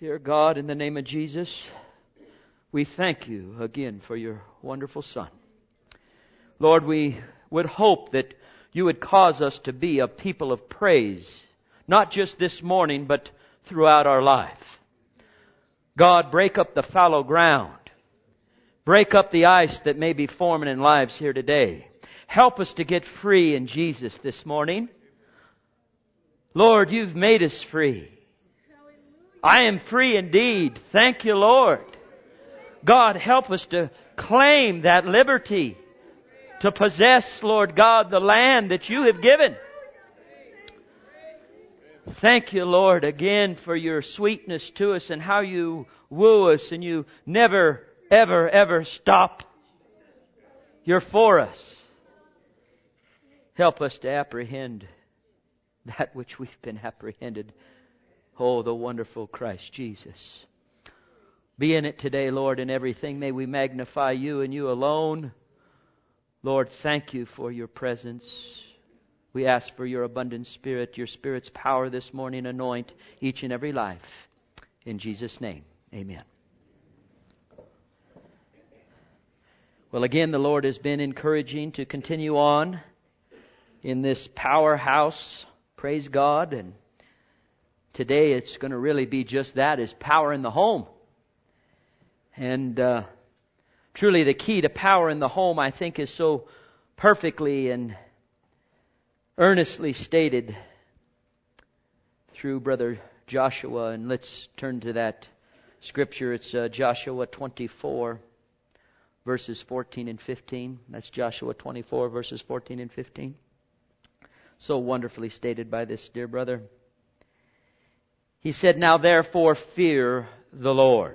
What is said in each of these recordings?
Dear God, in the name of Jesus, we thank you again for your wonderful Son. Lord, we would hope that you would cause us to be a people of praise, not just this morning, but throughout our life. God, break up the fallow ground. Break up the ice that may be forming in lives here today. Help us to get free in Jesus this morning. Lord, you've made us free. I am free indeed. Thank you, Lord. God, help us to claim that liberty, to possess, Lord God, the land that you have given. Thank you, Lord, again for your sweetness to us and how you woo us and you never, ever, ever stop. You're for us. Help us to apprehend that which we've been apprehended. Oh, the wonderful Christ Jesus. Be in it today, Lord, in everything. May we magnify you and you alone. Lord, thank you for your presence. We ask for your abundant Spirit, your Spirit's power this morning. Anoint each and every life. In Jesus' name, amen. Well, again, the Lord has been encouraging to continue on in this powerhouse. Praise God. And today it's going to really be just that, is power in the home. And truly the key to power in the home, I think, is so perfectly and earnestly stated through Brother Joshua. And let's turn to that scripture. It's Joshua 24, verses 14 and 15. That's Joshua 24, verses 14 and 15. So wonderfully stated by this dear brother. He said, "Now therefore fear the Lord.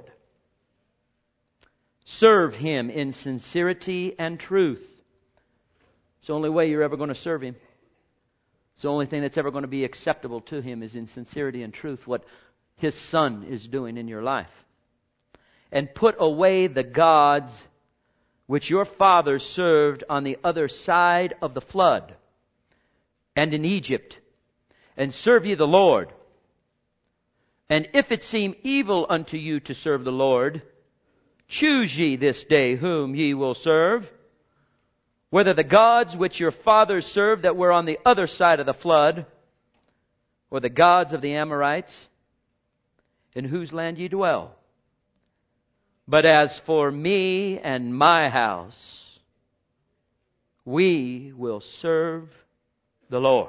Serve Him in sincerity and truth." It's the only way you're ever going to serve Him. It's the only thing that's ever going to be acceptable to Him is in sincerity and truth, what His Son is doing in your life. "And put away the gods which your fathers served on the other side of the flood and in Egypt, and serve ye the Lord. And if it seem evil unto you to serve the Lord, choose ye this day whom ye will serve, whether the gods which your fathers served that were on the other side of the flood, or the gods of the Amorites, in whose land ye dwell. But as for me and my house, we will serve the Lord."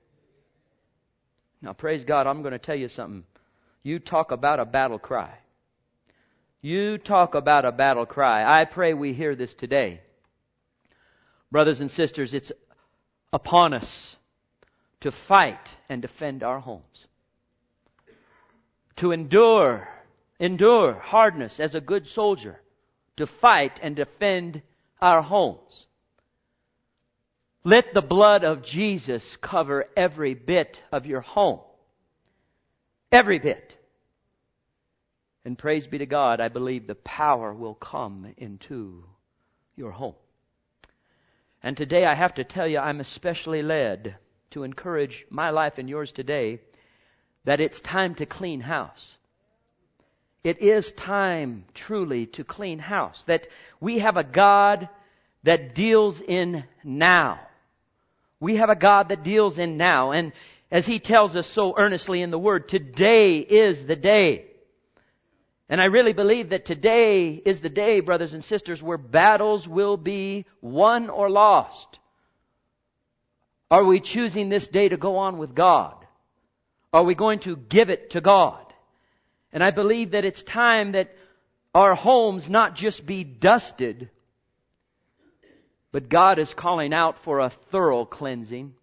Now, praise God, I'm going to tell you something. You talk about a battle cry. You talk about a battle cry. I pray we hear this today. Brothers and sisters, it's upon us to fight and defend our homes. To endure hardness as a good soldier. To fight and defend our homes. Let the blood of Jesus cover every bit of your home. Every bit. And praise be to God, I believe the power will come into your home. And today I have to tell you, I'm especially led to encourage my life and yours today that it's time to clean house. It is time truly to clean house. That we have a God that deals in now. We have a God that deals in now. And as He tells us so earnestly in the Word, today is the day. And I really believe that today is the day, brothers and sisters, where battles will be won or lost. Are we choosing this day to go on with God? Are we going to give it to God? And I believe that it's time that our homes not just be dusted, but God is calling out for a thorough cleansing,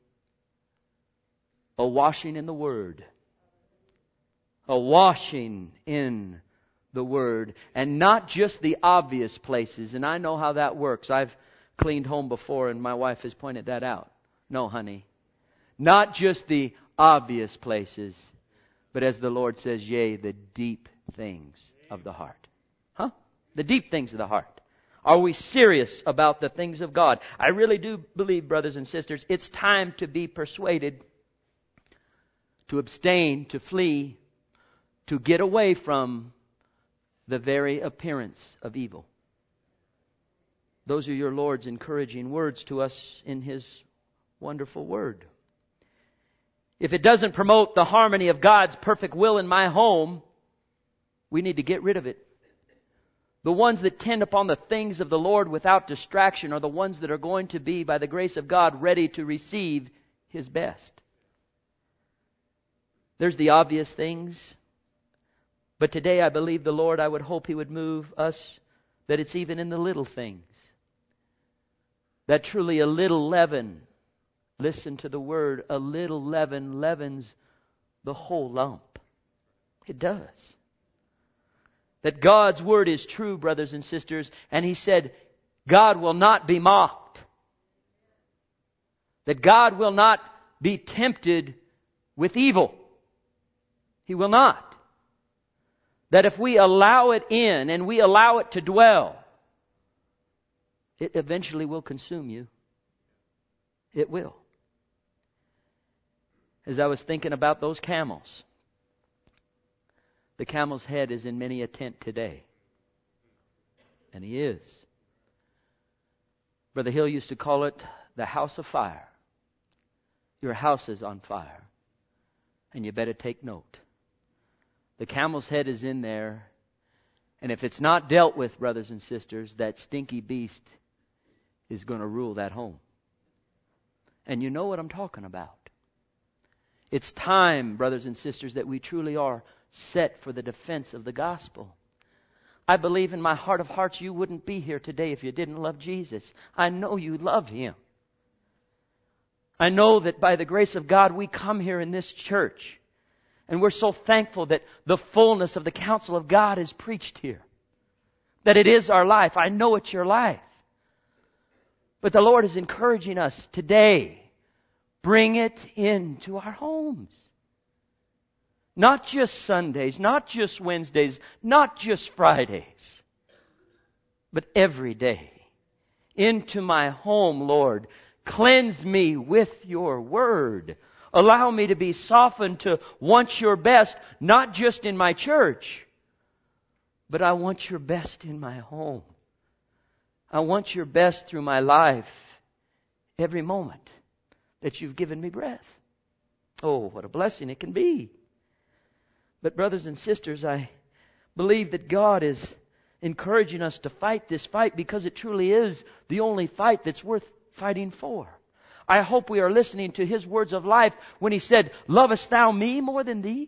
a washing in the Word, a washing in the Word, and not just the obvious places. And I know how that works. I've cleaned home before and my wife has pointed that out. No, honey. Not just the obvious places, but as the Lord says, yea, the deep things of the heart. Huh? The deep things of the heart. Are we serious about the things of God? I really do believe, brothers and sisters, it's time to be persuaded, to abstain, to flee, to get away from the very appearance of evil. Those are your Lord's encouraging words to us in His wonderful Word. If it doesn't promote the harmony of God's perfect will in my home, we need to get rid of it. The ones that tend upon the things of the Lord without distraction are the ones that are going to be, by the grace of God, ready to receive His best. There's the obvious things. But today I believe the Lord, I would hope He would move us, that it's even in the little things. That truly a little leaven, listen to the word, a little leaven leavens the whole lump. It does. That God's Word is true, brothers and sisters. And He said, God will not be mocked. That God will not be tempted with evil. He will not. That if we allow it in and we allow it to dwell, it eventually will consume you. It will. As I was thinking about those camels, the camel's head is in many a tent today. And he is. Brother Hill used to call it the house of fire. Your house is on fire. And you better take note. The camel's head is in there. And if it's not dealt with, brothers and sisters, that stinky beast is going to rule that home. And you know what I'm talking about. It's time, brothers and sisters, that we truly are set for the defense of the gospel. I believe in my heart of hearts you wouldn't be here today if you didn't love Jesus. I know you love Him. I know that by the grace of God we come here in this church. And we're so thankful that the fullness of the counsel of God is preached here. That it is our life. I know it's your life. But the Lord is encouraging us today. Bring it into our homes. Not just Sundays, not just Wednesdays, not just Fridays, but every day. Into my home, Lord. Cleanse me with your word. Allow me to be softened to want your best, not just in my church, but I want your best in my home. I want your best through my life every moment that you've given me breath. Oh, what a blessing it can be. But brothers and sisters, I believe that God is encouraging us to fight this fight because it truly is the only fight that's worth fighting for. I hope we are listening to His words of life when He said, "Lovest thou me more than these?"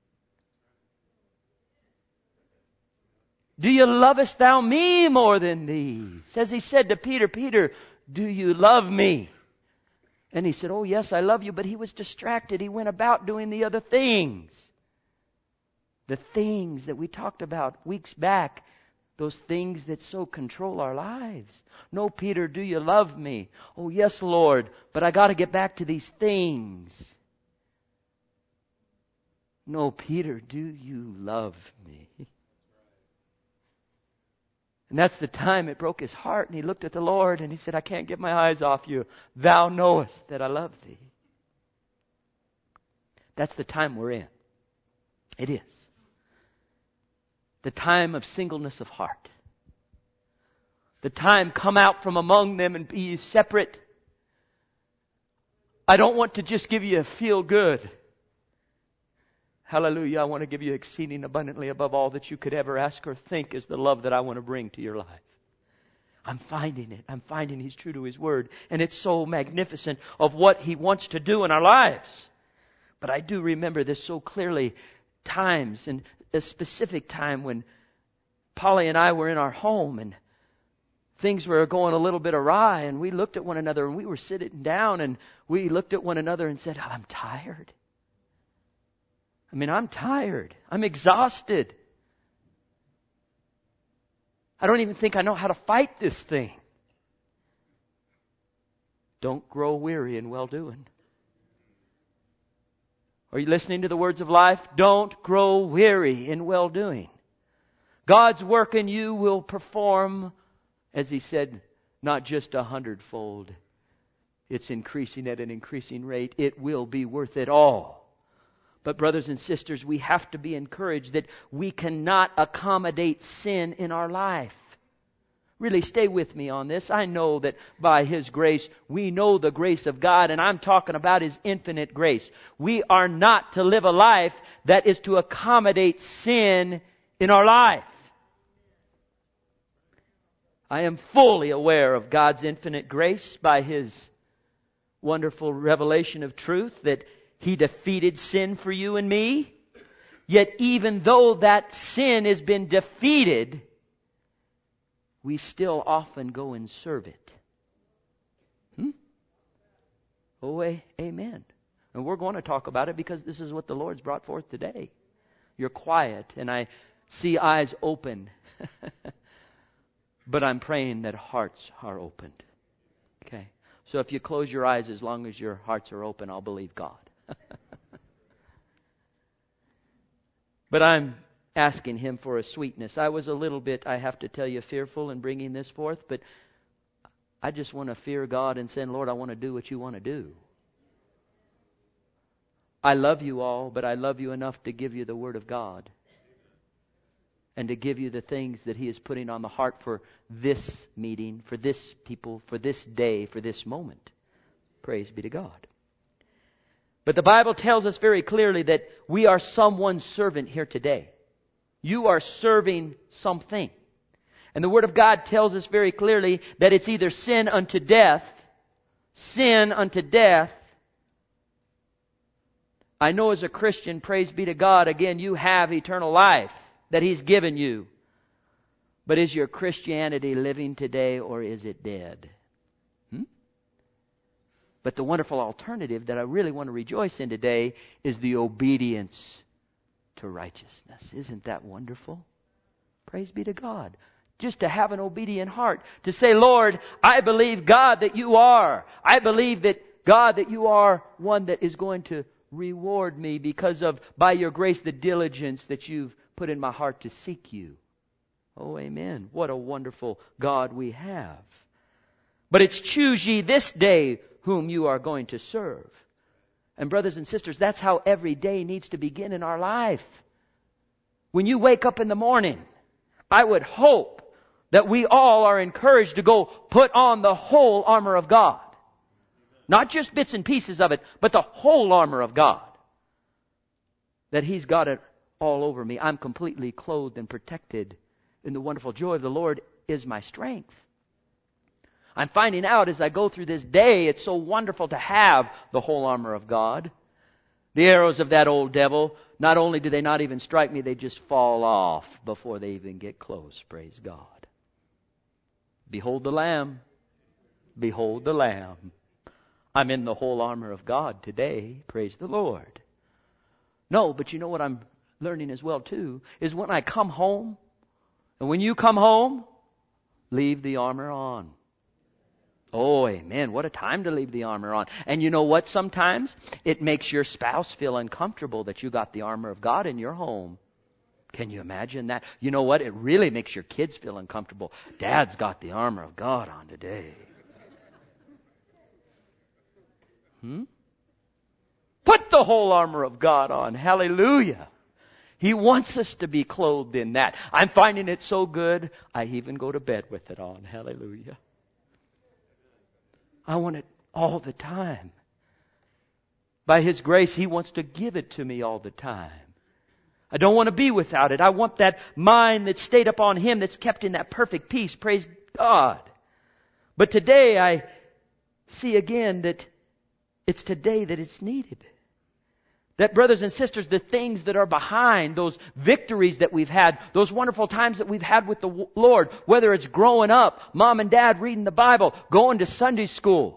Do you lovest thou me more than these? As He said to Peter, Peter, do you love me? And he said, oh yes, I love you. But he was distracted. He went about doing the other things. The things that we talked about weeks back. Those things that so control our lives. No, Peter, do you love me? Oh yes, Lord, but I got to get back to these things. No, Peter, do you love me? And that's the time it broke his heart. And he looked at the Lord and he said, I can't get my eyes off you. Thou knowest that I love thee. That's the time we're in. It is. The time of singleness of heart. The time come out from among them and be separate. I don't want to just give you a feel good. Hallelujah. I want to give you exceeding abundantly above all that you could ever ask or think is the love that I want to bring to your life. I'm finding it. I'm finding He's true to His Word. And it's so magnificent of what He wants to do in our lives. But I do remember this so clearly. Times, and a specific time when Polly and I were in our home and things were going a little bit awry, and we looked at one another and we were sitting down and we looked at one another and said, I'm tired. I'm tired. I'm exhausted. I don't even think I know how to fight this thing. Don't grow weary in well-doing. Are you listening to the words of life? Don't grow weary in well-doing. God's work in you will perform, as He said, not just 100-fold. It's increasing at an increasing rate. It will be worth it all. But brothers and sisters, we have to be encouraged that we cannot accommodate sin in our life. Really, stay with me on this. I know that by His grace, we know the grace of God, and I'm talking about His infinite grace. We are not to live a life that is to accommodate sin in our life. I am fully aware of God's infinite grace by His wonderful revelation of truth that He defeated sin for you and me. Yet even though that sin has been defeated, we still often go and serve it. Oh, amen. And we're going to talk about it because this is what the Lord's brought forth today. You're quiet and I see eyes open. But I'm praying that hearts are opened. Okay. So if you close your eyes, as long as your hearts are open, I'll believe God. But I'm asking Him for a sweetness. I was a little bit, I have to tell you, fearful in bringing this forth, but I just want to fear God and say, Lord, I want to do what You want to do. I love you all, but I love you enough to give you the Word of God and to give you the things that He is putting on the heart for this meeting, for this people, for this day, for this moment. Praise be to God. But the Bible tells us very clearly that we are someone's servant here today. You are serving something. And the Word of God tells us very clearly that it's either sin unto death. I know as a Christian, praise be to God, again, you have eternal life that He's given you. But is your Christianity living today or is it dead? But the wonderful alternative that I really want to rejoice in today is the obedience to righteousness. Isn't that wonderful? Praise be to God. Just to have an obedient heart. To say, Lord, I believe, God, that You are. I believe that, God, that You are one that is going to reward me because of, by Your grace, the diligence that You've put in my heart to seek You. Oh, amen. What a wonderful God we have. But it's choose ye this day whom you are going to serve. And brothers and sisters, that's how every day needs to begin in our life. When you wake up in the morning, I would hope that we all are encouraged to go put on the whole armor of God. Not just bits and pieces of it, but the whole armor of God. That He's got it all over me. I'm completely clothed and protected in the wonderful joy of the Lord is my strength. I'm finding out as I go through this day, it's so wonderful to have the whole armor of God. The arrows of that old devil, not only do they not even strike me, they just fall off before they even get close. Praise God. Behold the Lamb. Behold the Lamb. I'm in the whole armor of God today. Praise the Lord. No, but you know what I'm learning as well too, is when I come home, and when you come home, leave the armor on. Oh, amen. What a time to leave the armor on. And you know what? Sometimes it makes your spouse feel uncomfortable that you got the armor of God in your home. Can you imagine that? You know what? It really makes your kids feel uncomfortable. Dad's got the armor of God on today. Put the whole armor of God on. Hallelujah. He wants us to be clothed in that. I'm finding it so good, I even go to bed with it on. Hallelujah. I want it all the time. By His grace, He wants to give it to me all the time. I don't want to be without it. I want that mind that's stayed upon Him, that's kept in that perfect peace. Praise God. But today I see again that it's today that it's needed. That, brothers and sisters, the things that are behind those victories that we've had, those wonderful times that we've had with the Lord, whether it's growing up, mom and dad reading the Bible, going to Sunday school.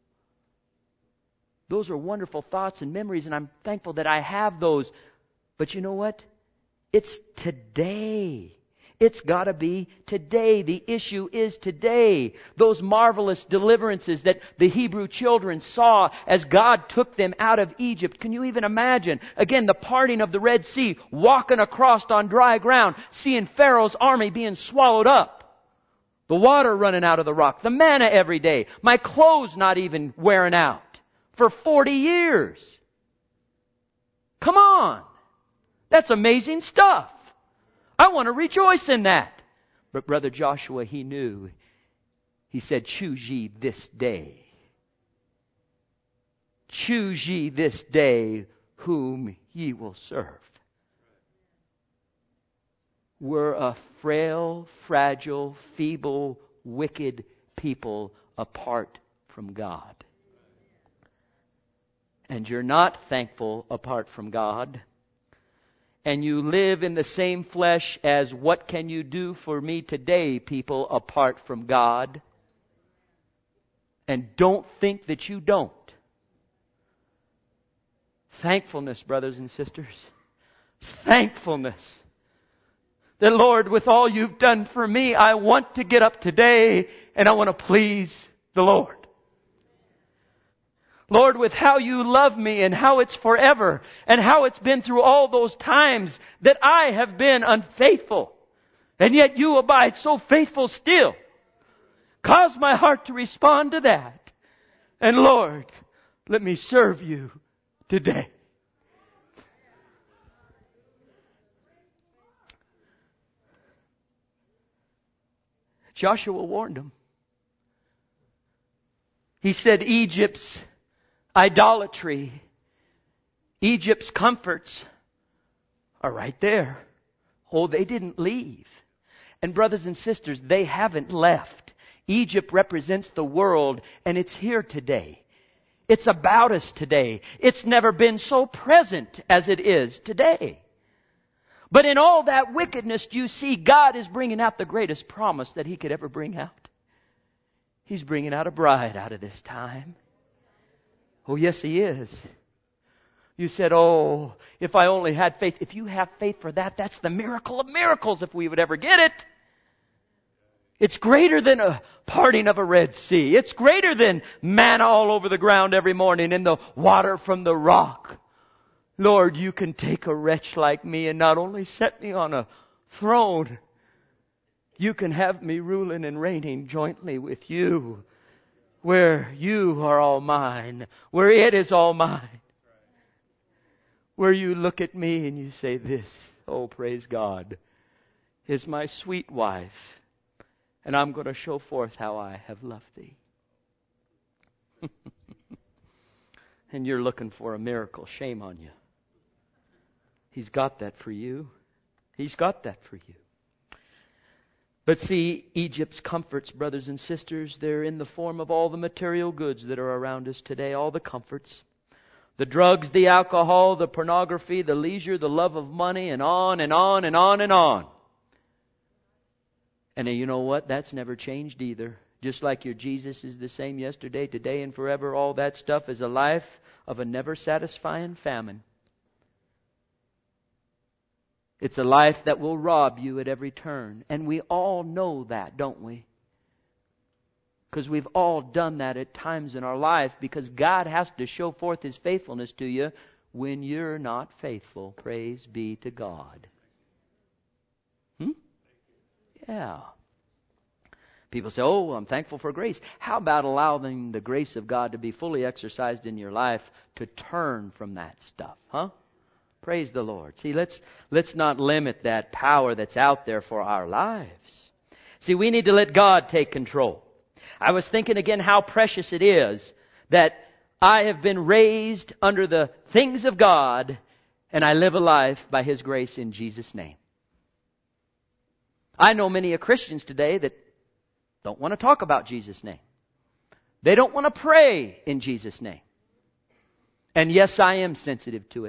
Those are wonderful thoughts and memories, and I'm thankful that I have those. But you know what? It's today. It's got to be today. The issue is today. Those marvelous deliverances that the Hebrew children saw as God took them out of Egypt. Can you even imagine? Again, the parting of the Red Sea, walking across on dry ground, seeing Pharaoh's army being swallowed up. The water running out of the rock. The manna every day. My clothes not even wearing out. For 40 years. Come on. That's amazing stuff. I want to rejoice in that. But Brother Joshua, he knew. He said, choose ye this day. Choose ye this day whom ye will serve. We're a frail, fragile, feeble, wicked people apart from God. And you're not thankful apart from God. And you live in the same flesh as what can you do for me today, people, apart from God. And don't think that you don't. Thankfulness, brothers and sisters. Thankfulness. That, Lord, with all you've done for me, I want to get up today and I want to please the Lord. Lord, with how you love me and how it's forever and how it's been through all those times that I have been unfaithful. And yet you abide so faithful still. Cause my heart to respond to that. And Lord, let me serve you today. Joshua warned them. He said Egypt's idolatry, Egypt's comforts are right there. Oh, they didn't leave. And brothers and sisters, they haven't left. Egypt represents the world, and it's here today. It's about us today. It's never been so present as it is today. But in all that wickedness, you see, God is bringing out the greatest promise that He could ever bring out. He's bringing out a bride out of this time. Oh, yes, He is. You said, oh, if I only had faith. If you have faith for that, that's the miracle of miracles if we would ever get it. It's greater than a parting of a Red Sea. It's greater than manna all over the ground every morning and the water from the rock. Lord, you can take a wretch like me and not only set me on a throne, you can have me ruling and reigning jointly with you, where you are all mine, where it is all mine. Where you look at me and you say this, oh, praise God, is my sweet wife, and I'm going to show forth how I have loved thee. And you're looking for a miracle. Shame on you. He's got that for you. He's got that for you. But see, Egypt's comforts, brothers and sisters, they're in the form of all the material goods that are around us today, all the comforts. The drugs, the alcohol, the pornography, the leisure, the love of money, and on and on and on and on. And you know what? That's never changed either. Just like your Jesus is the same yesterday, today, and forever, all that stuff is a life of a never satisfying famine. It's a life that will rob you at every turn. And we all know that, don't we? Because we've all done that at times in our life, because God has to show forth His faithfulness to you when you're not faithful. Praise be to God. Yeah. People say, oh, I'm thankful for grace. How about allowing the grace of God to be fully exercised in your life to turn from that stuff? Praise the Lord. See, let's not limit that power that's out there for our lives. See, we need to let God take control. I was thinking again how precious it is that I have been raised under the things of God and I live a life by His grace in Jesus' name. I know many Christians today that don't want to talk about Jesus' name. They don't want to pray in Jesus' name. And yes, I am sensitive to it.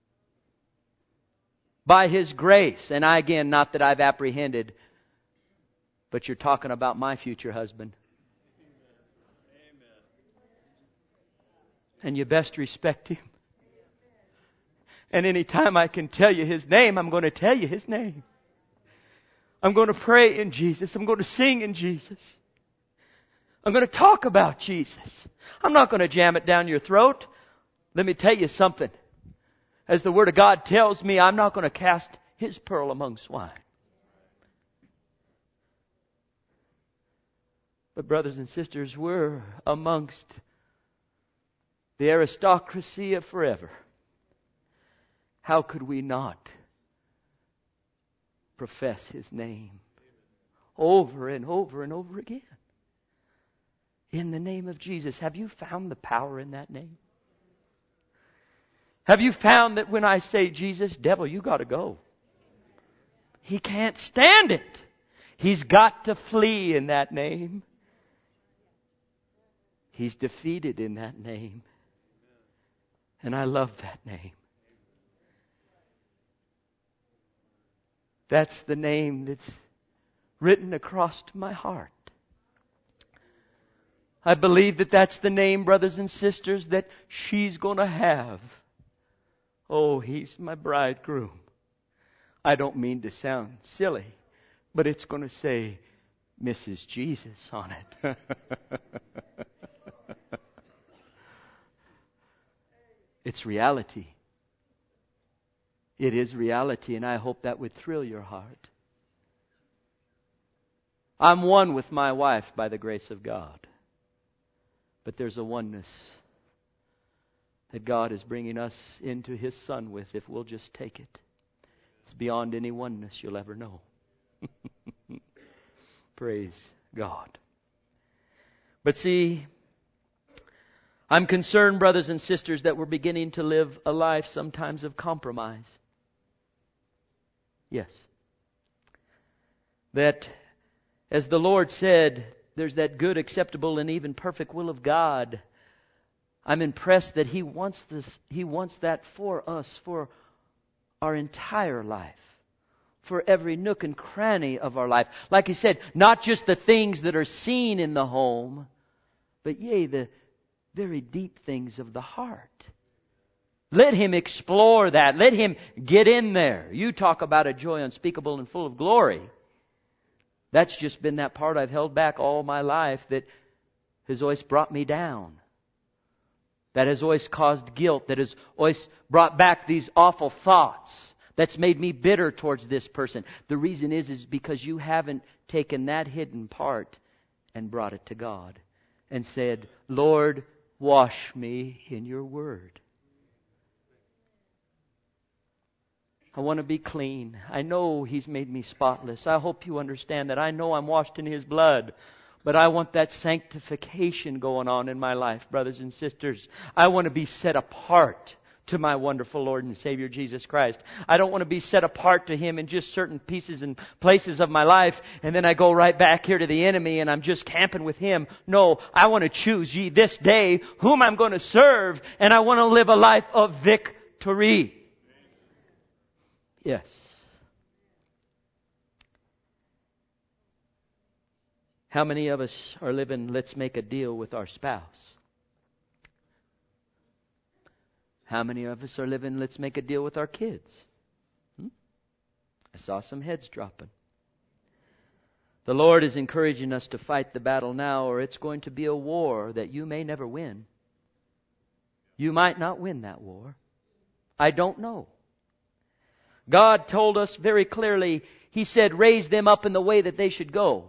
By His grace, and again, not that I've apprehended, but you're talking about my future husband. Amen. And you best respect him. And any time I can tell you his name, I'm going to tell you his name. I'm going to pray in Jesus. I'm going to sing in Jesus. I'm going to talk about Jesus. I'm not going to jam it down your throat. Let me tell you something. As the Word of God tells me, I'm not going to cast His pearl among swine. But brothers and sisters, we're amongst the aristocracy of forever. How could we not profess His name over and over and over again? In the name of Jesus. Have you found the power in that name? Have you found that when I say Jesus, devil, you got to go? He can't stand it. He's got to flee in that name. He's defeated in that name. And I love that name. That's the name that's written across my heart. I believe that that's the name, brothers and sisters, that she's going to have. Oh, He's my bridegroom. I don't mean to sound silly, but it's going to say Mrs. Jesus on it. It's reality. It is reality, and I hope that would thrill your heart. I'm one with my wife by the grace of God. But there's a oneness that God is bringing us into His Son with if we'll just take it. It's beyond any oneness you'll ever know. Praise God. But see, I'm concerned, brothers and sisters, that we're beginning to live a life sometimes of compromise. Yes. That, as the Lord said, there's that good, acceptable, and even perfect will of God. I'm impressed that He wants this. He wants that for us, for our entire life, for every nook and cranny of our life. Like He said, not just the things that are seen in the home, but yea, the very deep things of the heart. Let Him explore that. Let Him get in there. You talk about a joy unspeakable and full of glory. That's just been that part I've held back all my life that has always brought me down. That has always caused guilt. That has always brought back these awful thoughts. That's made me bitter towards this person. The reason is because you haven't taken that hidden part and brought it to God. And said, Lord, wash me in your word. I want to be clean. I know He's made me spotless. I hope you understand that. I know I'm washed in His blood. But I want that sanctification going on in my life, brothers and sisters. I want to be set apart to my wonderful Lord and Savior Jesus Christ. I don't want to be set apart to Him in just certain pieces and places of my life, and then I go right back here to the enemy and I'm just camping with him. No, I want to choose ye this day whom I'm going to serve, and I want to live a life of victory. Yes. How many of us are living, let's make a deal with our spouse? How many of us are living, let's make a deal with our kids? I saw some heads dropping. The Lord is encouraging us to fight the battle now, or it's going to be a war that you may never win. You might not win that war. I don't know. God told us very clearly, He said, raise them up in the way that they should go.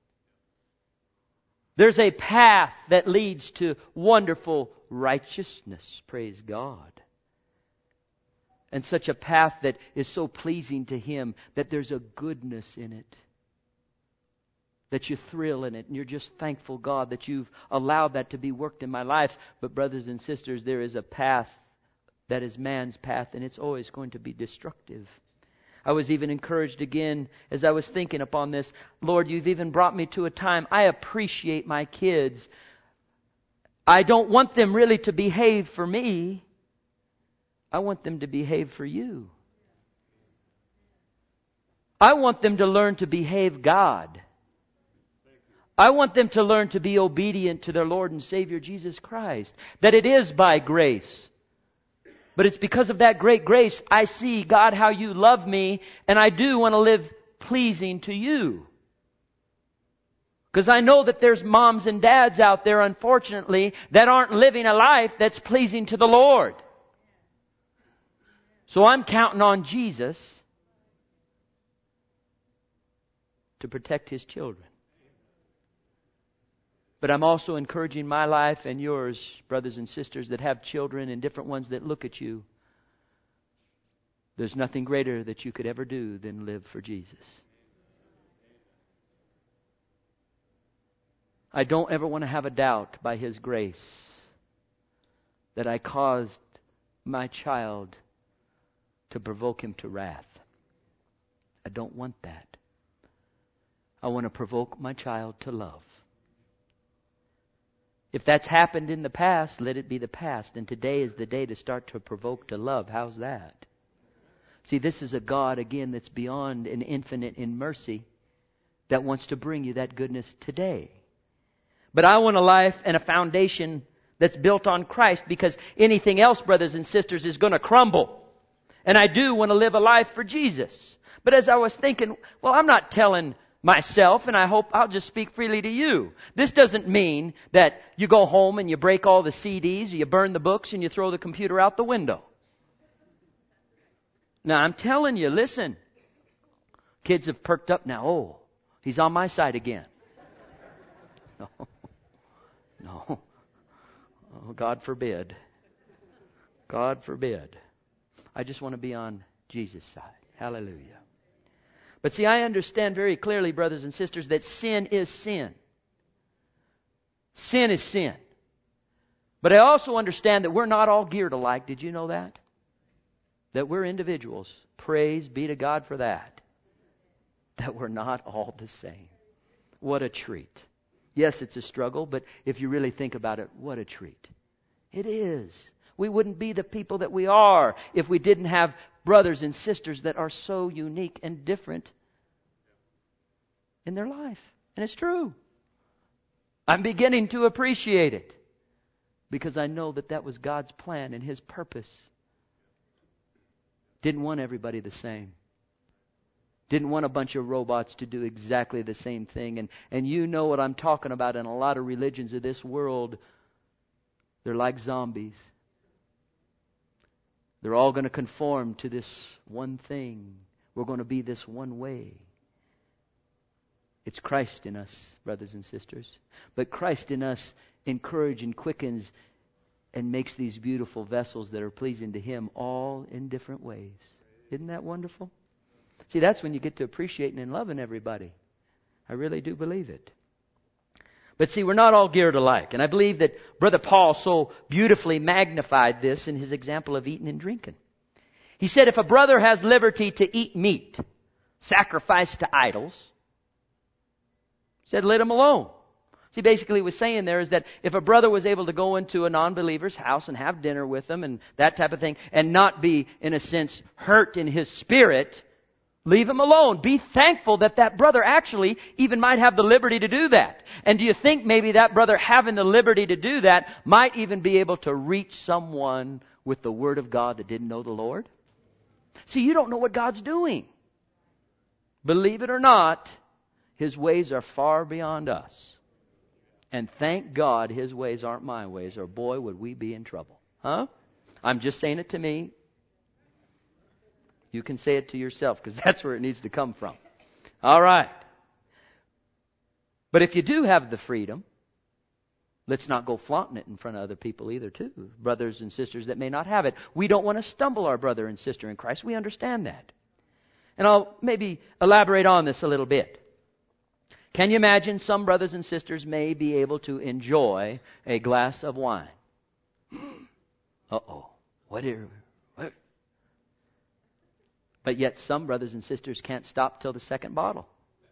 There's a path that leads to wonderful righteousness, praise God. And such a path that is so pleasing to Him that there's a goodness in it. That you thrill in it and you're just thankful, God, that you've allowed that to be worked in my life. But brothers and sisters, there is a path that is man's path, and it's always going to be destructive. I was even encouraged again as I was thinking upon this. Lord, you've even brought me to a time. I appreciate my kids. I don't want them really to behave for me. I want them to behave for you. I want them to learn to behave God. I want them to learn to be obedient to their Lord and Savior Jesus Christ. That it is by grace. But it's because of that great grace I see, God, how you love me, and I do want to live pleasing to you. Because I know that there's moms and dads out there, unfortunately, that aren't living a life that's pleasing to the Lord. So I'm counting on Jesus to protect His children. But I'm also encouraging my life and yours, brothers and sisters that have children and different ones that look at you. There's nothing greater that you could ever do than live for Jesus. I don't ever want to have a doubt by His grace that I caused my child to provoke him to wrath. I don't want that. I want to provoke my child to love. If that's happened in the past, let it be the past. And today is the day to start to provoke to love. How's that? See, this is a God, again, that's beyond and infinite in mercy that wants to bring you that goodness today. But I want a life and a foundation that's built on Christ, because anything else, brothers and sisters, is going to crumble. And I do want to live a life for Jesus. But as I was thinking, well, I'm not telling myself, and I hope I'll just speak freely to you. This doesn't mean that you go home and you break all the CDs, or you burn the books, and you throw the computer out the window. Now, I'm telling you, listen. Kids have perked up now. Oh, he's on my side again. No. Oh, God forbid. God forbid. I just want to be on Jesus' side. Hallelujah. But see, I understand very clearly, brothers and sisters, that sin is sin. Sin is sin. But I also understand that we're not all geared alike. Did you know that? That we're individuals. Praise be to God for that. That we're not all the same. What a treat. Yes, it's a struggle, but if you really think about it, what a treat. It is. We wouldn't be the people that we are if we didn't have brothers and sisters that are so unique and different in their life. And it's true. I'm beginning to appreciate it because I know that that was God's plan and His purpose. Didn't want everybody the same. Didn't want a bunch of robots to do exactly the same thing. And you know what I'm talking about in a lot of religions of this world. They're like zombies. They're all going to conform to this one thing. We're going to be this one way. It's Christ in us, brothers and sisters. But Christ in us encourages and quickens and makes these beautiful vessels that are pleasing to Him, all in different ways. Isn't that wonderful? See, that's when you get to appreciating and loving everybody. I really do believe it. But see, we're not all geared alike. And I believe that Brother Paul so beautifully magnified this in his example of eating and drinking. He said, if a brother has liberty to eat meat sacrificed to idols, he said, let him alone. See, basically what he was saying there is that if a brother was able to go into a non-believer's house and have dinner with them and that type of thing, and not be, in a sense, hurt in his spirit, leave him alone. Be thankful that that brother actually even might have the liberty to do that. And do you think maybe that brother having the liberty to do that might even be able to reach someone with the Word of God that didn't know the Lord? See, you don't know what God's doing. Believe it or not, His ways are far beyond us. And thank God His ways aren't my ways, or boy, would we be in trouble. Huh? I'm just saying it to me. You can say it to yourself because that's where it needs to come from. All right. But if you do have the freedom, let's not go flaunting it in front of other people either, too. Brothers and sisters that may not have it. We don't want to stumble our brother and sister in Christ. We understand that. And I'll maybe elaborate on this a little bit. Can you imagine some brothers and sisters may be able to enjoy a glass of wine? Uh-oh. What? But yet some brothers and sisters can't stop till the second bottle.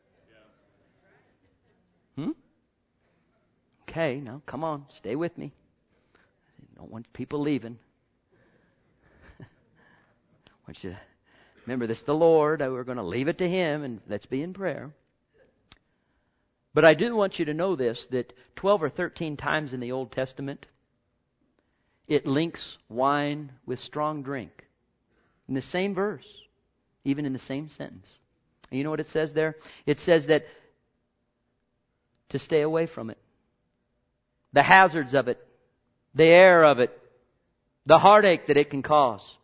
Okay, now come on, stay with me. I don't want people leaving. I want you to remember this, the Lord. We're going to leave it to Him, and let's be in prayer. But I do want you to know this, that 12 or 13 times in the Old Testament, it links wine with strong drink. In the same verse. Even in the same sentence. And you know what it says there? It says that to stay away from it. The hazards of it. The air of it. The heartache that it can cause.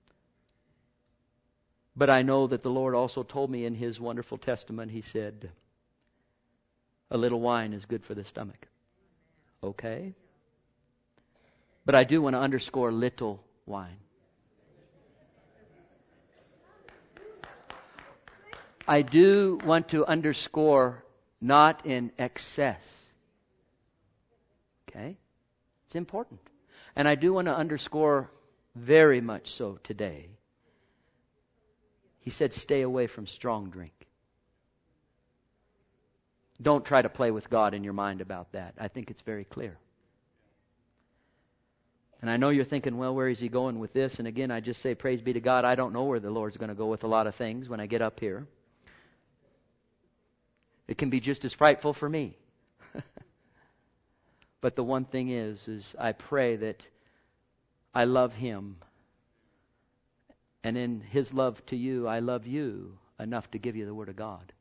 But I know that the Lord also told me in His wonderful testament, He said, a little wine is good for the stomach. Okay? But I do want to underscore little wine. I do want to underscore not in excess. Okay? It's important. And I do want to underscore very much so today. He said, stay away from strong drink. Don't try to play with God in your mind about that. I think it's very clear. And I know you're thinking, well, where is he going with this? And again, I just say, praise be to God, I don't know where the Lord's going to go with a lot of things when I get up here. It can be just as frightful for me. But the one thing is I pray that I love Him. And in His love to you, I love you enough to give you the Word of God.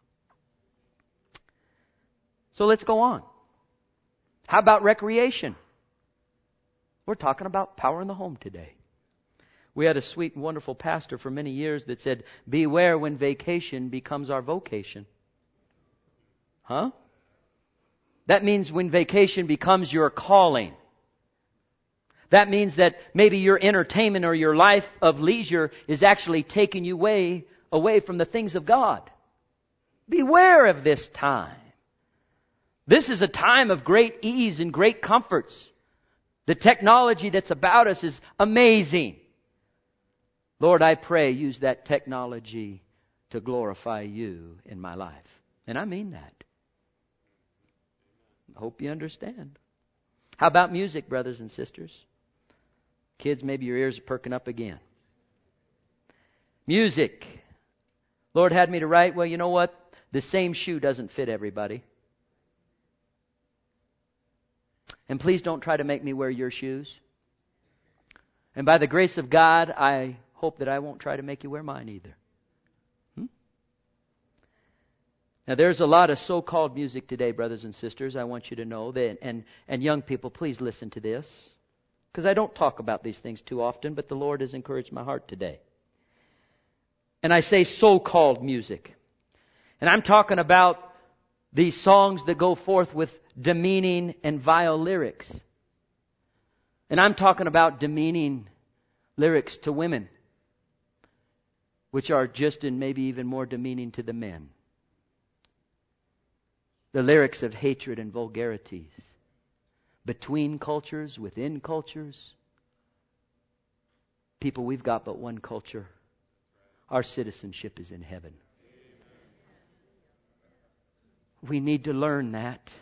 So let's go on. How about recreation? We're talking about power in the home today. We had a sweet and wonderful pastor for many years that said, beware when vacation becomes our vocation. Huh? That means when vacation becomes your calling. That means that maybe your entertainment or your life of leisure is actually taking you away from the things of God. Beware of this time. This is a time of great ease and great comforts. The technology that's about us is amazing. Lord, I pray, use that technology to glorify you in my life. And I mean that. I hope you understand. How about music, brothers and sisters? Kids, maybe your ears are perking up again. Music. Lord had me to write, well, you know what? The same shoe doesn't fit everybody. And please don't try to make me wear your shoes. And by the grace of God, I hope that I won't try to make you wear mine either. Now, there's a lot of so-called music today, brothers and sisters. I want you to know that. And young people, please listen to this. Because I don't talk about these things too often, but the Lord has encouraged my heart today. And I say so-called music. And I'm talking about these songs that go forth with demeaning and vile lyrics. And I'm talking about demeaning lyrics to women, which are just and maybe even more demeaning to the men. The lyrics of hatred and vulgarities. Between cultures, within cultures. People, we've got but one culture. Our citizenship is in heaven. We need to learn that.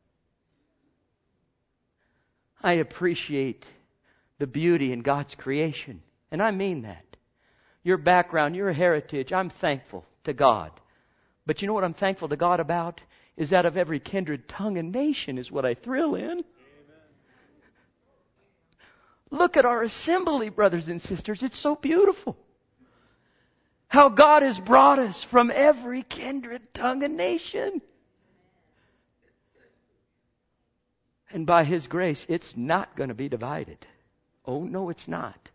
I appreciate the beauty in God's creation. And I mean that. Your background, your heritage, I'm thankful to God. But you know what I'm thankful to God about? Is that of every kindred, tongue, and nation is what I thrill in. Amen. Look at our assembly, brothers and sisters. It's so beautiful. How God has brought us from every kindred, tongue, and nation. And by His grace, it's not going to be divided. Oh, no, it's not.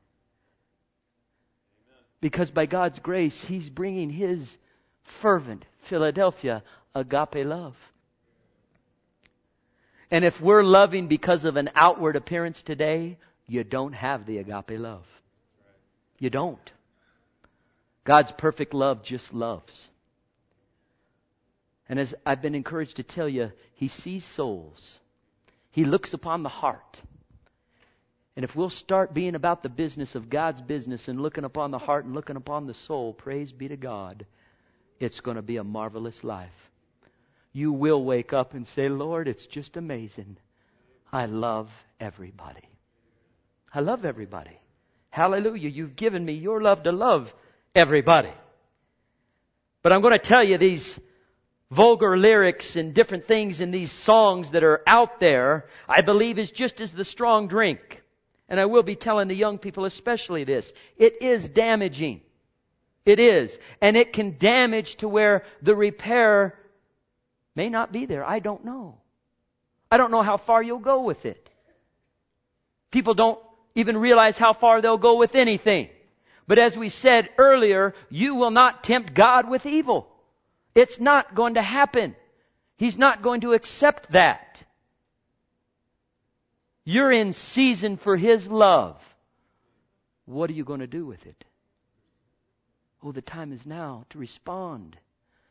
Because by God's grace, He's bringing His fervent Philadelphia agape love. And if we're loving because of an outward appearance today, you don't have the agape love. You don't. God's perfect love just loves. And as I've been encouraged to tell you, He sees souls. He looks upon the heart. And if we'll start being about the business of God's business and looking upon the heart and looking upon the soul, praise be to God, it's going to be a marvelous life. You will wake up and say, Lord, it's just amazing. I love everybody. I love everybody. Hallelujah. You've given me your love to love everybody. But I'm going to tell you, these vulgar lyrics and different things in these songs that are out there, I believe is just as the strong drink. And I will be telling the young people especially this. It is damaging. It is. And it can damage to where the repair may not be there. I don't know. I don't know how far you'll go with it. People don't even realize how far they'll go with anything. But as we said earlier, you will not tempt God with evil. It's not going to happen. He's not going to accept that. You're in season for His love. What are you going to do with it? Oh, the time is now to respond.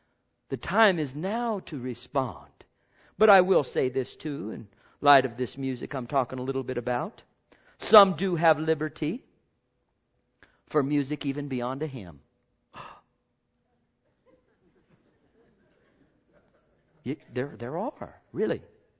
The time is now to respond. But I will say this too, in light of this music I'm talking a little bit about. Some do have liberty for music even beyond a hymn. There are, really.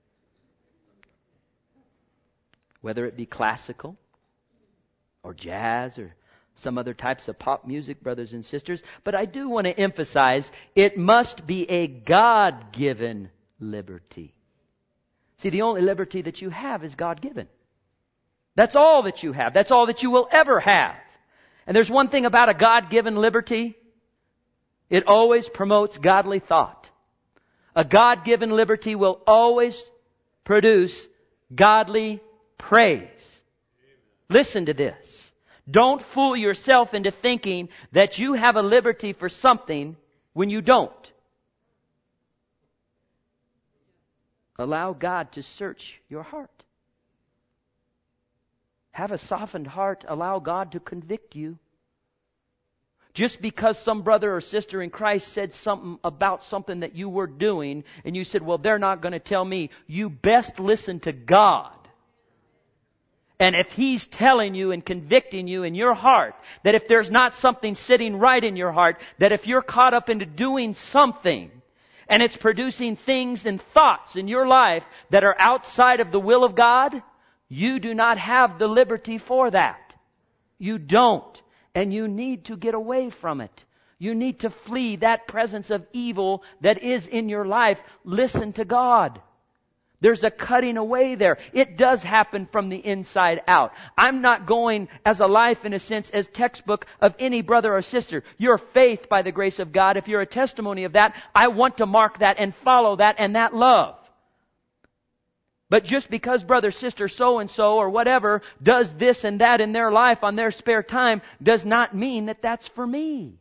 Whether it be classical or jazz or some other types of pop music, brothers and sisters. But I do want to emphasize, it must be a God-given liberty. See, the only liberty that you have is God-given. That's all that you have. That's all that you will ever have. And there's one thing about a God-given liberty. It always promotes godly thought. A God-given liberty will always produce godly praise. Listen to this. Don't fool yourself into thinking that you have a liberty for something when you don't. Allow God to search your heart. Have a softened heart. Allow God to convict you. Just because some brother or sister in Christ said something about something that you were doing, and you said, well, they're not going to tell me. You best listen to God. And if He's telling you and convicting you in your heart, that if there's not something sitting right in your heart, that if you're caught up into doing something, and it's producing things and thoughts in your life that are outside of the will of God, you do not have the liberty for that. You don't. And you need to get away from it. You need to flee that presence of evil that is in your life. Listen to God. There's a cutting away there. It does happen from the inside out. I'm not going as a life, in a sense, as textbook of any brother or sister. Your faith, by the grace of God, if you're a testimony of that, I want to mark that and follow that and that love. But just because brother, sister, so-and-so or whatever does this and that in their life on their spare time does not mean that that's for me.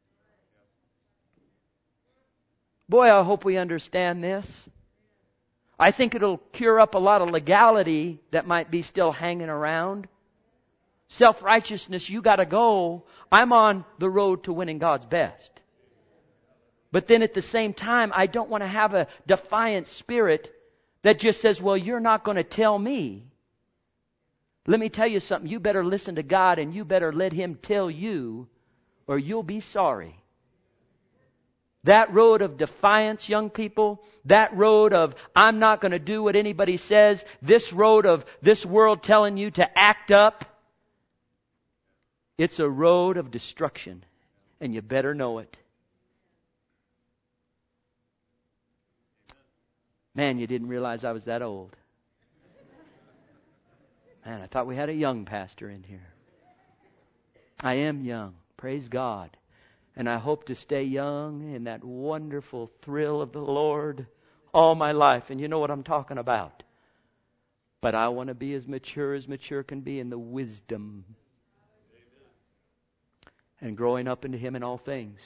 Boy, I hope we understand this. I think it'll cure up a lot of legality that might be still hanging around. Self-righteousness, you got to go. I'm on the road to winning God's best. But then at the same time, I don't want to have a defiant spirit that just says, well, you're not going to tell me. Let me tell you something. You better listen to God and you better let Him tell you, or you'll be sorry. That road of defiance, young people, that road of I'm not going to do what anybody says, this road of this world telling you to act up, it's a road of destruction, and you better know it. Man, you didn't realize I was that old. Man, I thought we had a young pastor in here. I am young. Praise God. And I hope to stay young in that wonderful thrill of the Lord all my life. And you know what I'm talking about. But I want to be as mature can be in the wisdom and growing up into Him in all things.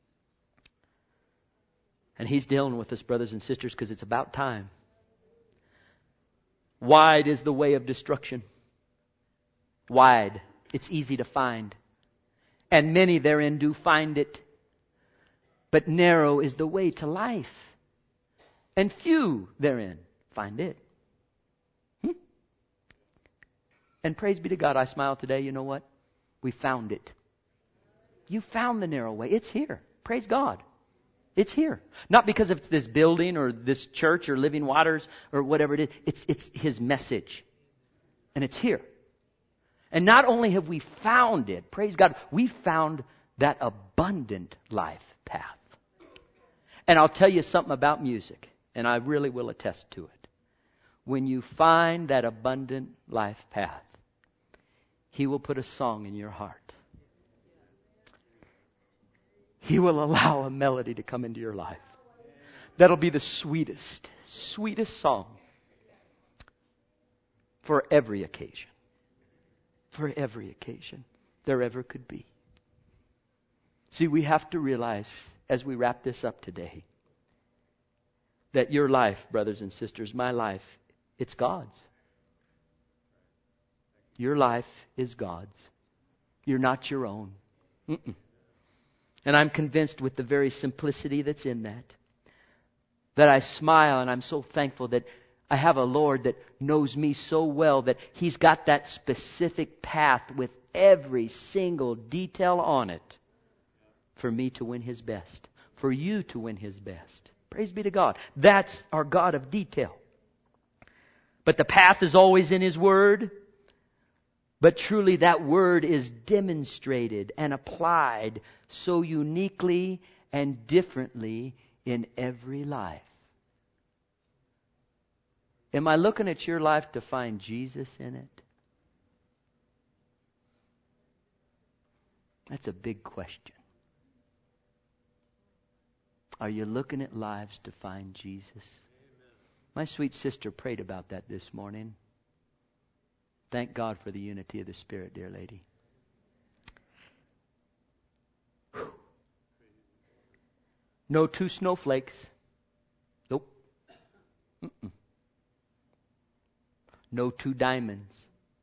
And He's dealing with us, brothers and sisters, because it's about time. Wide is the way of destruction. Wide. It's easy to find. And many therein do find it. But narrow is the way to life. And few therein find it. And praise be to God, I smile today. You know what? We found it. You found the narrow way. It's here. Praise God. It's here. Not because it's this building or this church or Living Waters or whatever it is. It's His message. And it's here. And not only have we found it, praise God, we found that abundant life path. And I'll tell you something about music, and I really will attest to it. When you find that abundant life path, He will put a song in your heart. He will allow a melody to come into your life. That'll be the sweetest song for every occasion. For every occasion there ever could be. See, we have to realize as we wrap this up today that your life, brothers and sisters, my life, it's God's. Your life is God's. You're not your own. And I'm convinced with the very simplicity that's in that I smile, and I'm so thankful that I have a Lord that knows me so well that He's got that specific path with every single detail on it for me to win His best, for you to win His best. Praise be to God. That's our God of detail. But the path is always in His Word. But truly that Word is demonstrated and applied so uniquely and differently in every life. Am I looking at your life to find Jesus in it? That's a big question. Are you looking at lives to find Jesus? My sweet sister prayed about that this morning. Thank God for the unity of the Spirit, dear lady. Whew. No two snowflakes. Nope. Mm-mm. No two diamonds.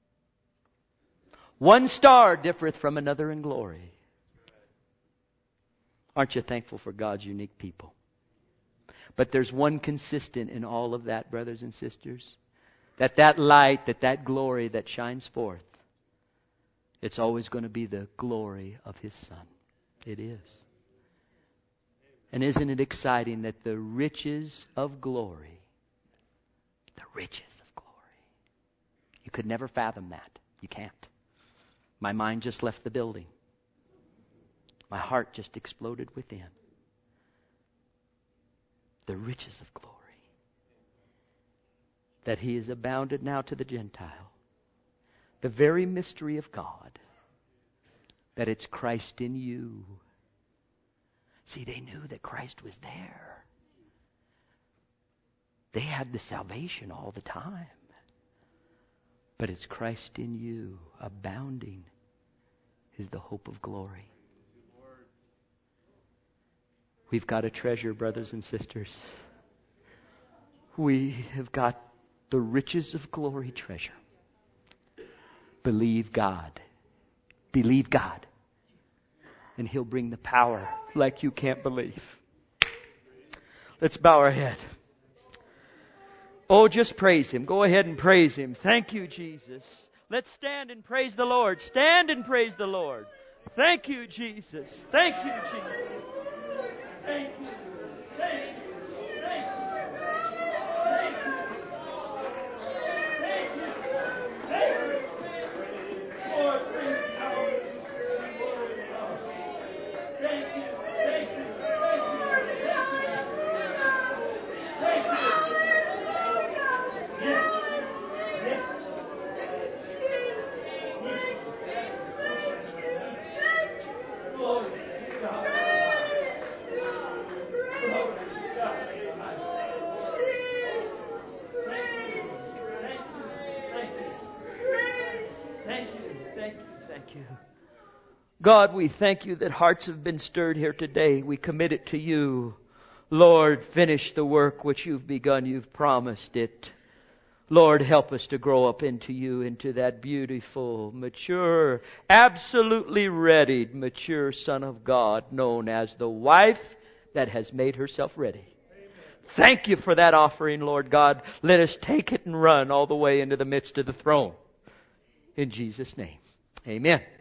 One star differeth from another in glory. Aren't you thankful for God's unique people? But there's one consistent in all of that, brothers and sisters. That light, that glory that shines forth, it's always going to be the glory of His Son. It is. And isn't it exciting that the riches of glory, you could never fathom that. You can't. My mind just left the building. My heart just exploded within. The riches of glory. That He is abounded now to the Gentile. The very mystery of God. That it's Christ in you. See, they knew that Christ was there. They had the salvation all the time. But it's Christ in you, abounding, is the hope of glory. We've got a treasure, brothers and sisters. We have got the riches of glory treasure. Believe God. Believe God. And He'll bring the power like you can't believe. Let's bow our head. Oh, just praise Him. Go ahead and praise Him. Thank you, Jesus. Let's stand and praise the Lord. Stand and praise the Lord. Thank you, Jesus. Thank you, Jesus. Thank you. Thank you. Thank you. Thank you. Thank you. Thank you. Lord, bring power. Thank you. Thank you. Thank you. Thank you. Yes. Yes. Glory to God. Thank you. God, we thank you that hearts have been stirred here today. We commit it to you. Lord, finish the work which you've begun. You've promised it. Lord, help us to grow up into you, into that beautiful, mature, absolutely readied, mature Son of God, known as the wife that has made herself ready. Amen. Thank you for that offering, Lord God. Let us take it and run all the way into the midst of the throne. In Jesus' name, amen.